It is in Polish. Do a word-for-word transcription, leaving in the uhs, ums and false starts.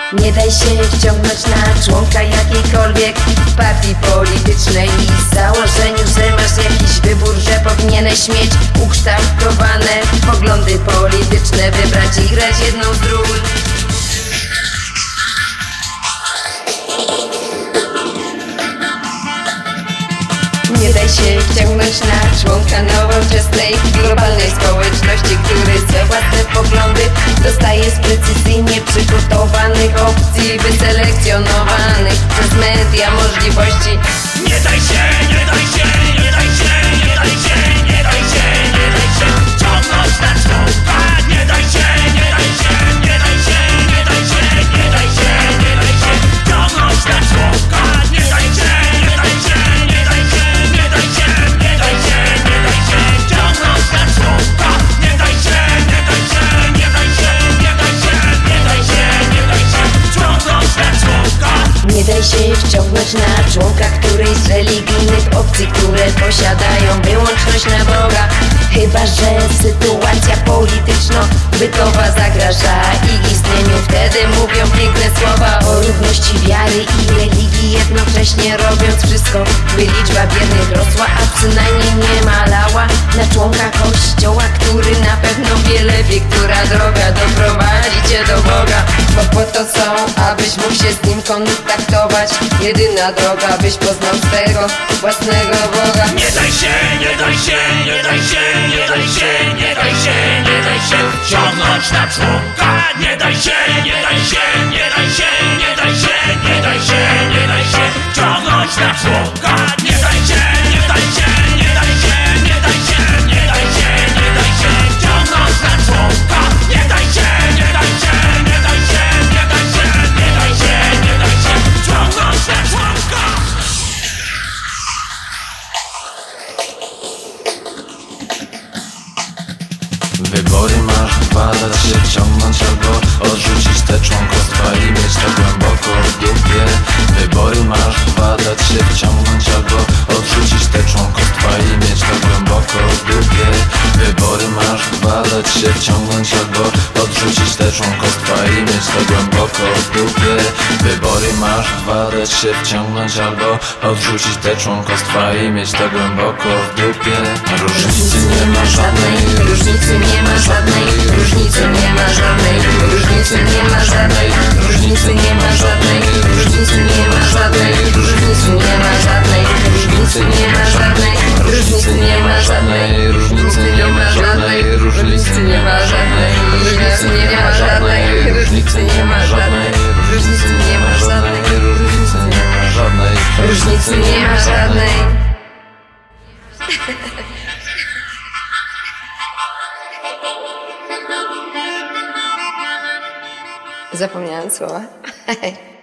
Nie daj się wciągnąć na członka jakiejkolwiek partii politycznej i z założeniu, że masz jakiś wybór, że powinieneś mieć ukształtowane poglądy polityczne, wybrać i grać jedną z ról. Nie daj się wciągnąć na członka nowoczesnej, globalnej społeczności, który swe własne poglądy dostaje z precyzyjnie przygotowanych opcji, wyselekcjonowanych przez media możliwości. Nie daj się, nie daj się, nie daj się, nie daj się, nie daj się, nie daj się wciągnąć na członka. Nie daj się, nie daj się, nie daj się, nie daj się, nie daj się, nie daj się wciągnąć na członka. Nie daj się, nie daj się, nie daj się, nie daj się, nie daj się, nie daj się wciągnąć na członka. Nie daj się, nie daj się, nie daj się, nie daj się, nie daj się, nie daj się wciągnąć na członka. Nie daj się wciągnąć na członka którejś z religijnych opcji, które posiadają wyłączność na Boga. Chyba że sytuacja polityczno-bytowa zagraża ich istnieniu, wtedy mówią piękne słowa o równości wiary i religii, jednocześnie robiąc wszystko, by liczba biednych rosła, a przynajmniej nie malała. Na członka kościoła, który na pewno wiele wie, która droga doprowadzi cię do Boga, bo po to są, abyś mógł się z nim kontaktować. Jedyna droga, byś poznał swego własnego Boga. Nie daj się, nie daj się, nie daj się, nie daj się, nie daj się, nie daj się wciągnąć na członka. Nie daj się, nie daj się, nie daj się, nie daj się, nie daj się, nie daj się wciągnąć na członka. Nie daj się, nie daj się, nie daj się, nie daj się, nie daj się, nie daj się wciągnąć na członka. Nie daj się, nie daj się, nie daj się, nie daj się, nie daj się, nie daj się wciągnąć na członka. Wybory masz dwa, dać się wciągnąć albo odrzucić te członkostwa i mieć to głęboko w dupie. Wybory masz dwa, dać się wciągnąć albo odrzucić te członkostwa i mieć to głęboko w dupie. Wybory masz dwa, dać się wciągnąć albo odrzucić te członkostwa i mieć to głęboko w dupie. Wybory masz dwa, dać się wciągnąć albo odrzucić te członkostwa i mieć to głęboko w dupie. Różnicy nie ma żadnej, różnicy nie ma żadnej, różnicy nie ma żadnej, różnicy nie ma żadnej, różnicy nie ma żadnej, różnicy nie ma żadnej, różnicy nie ma żadnej, różnicy nie ma żadnej, różnicy nie ma żadnej, różnicy nie ma żadnej, różnicy nie ma żadnej, różnicy nie ma żadnej, różnicy nie ma żadnej, różnicy nie ma żadnej, różnicy nie ma żadnej, różnicy nie ma żadnej. Zapomniałem słowa.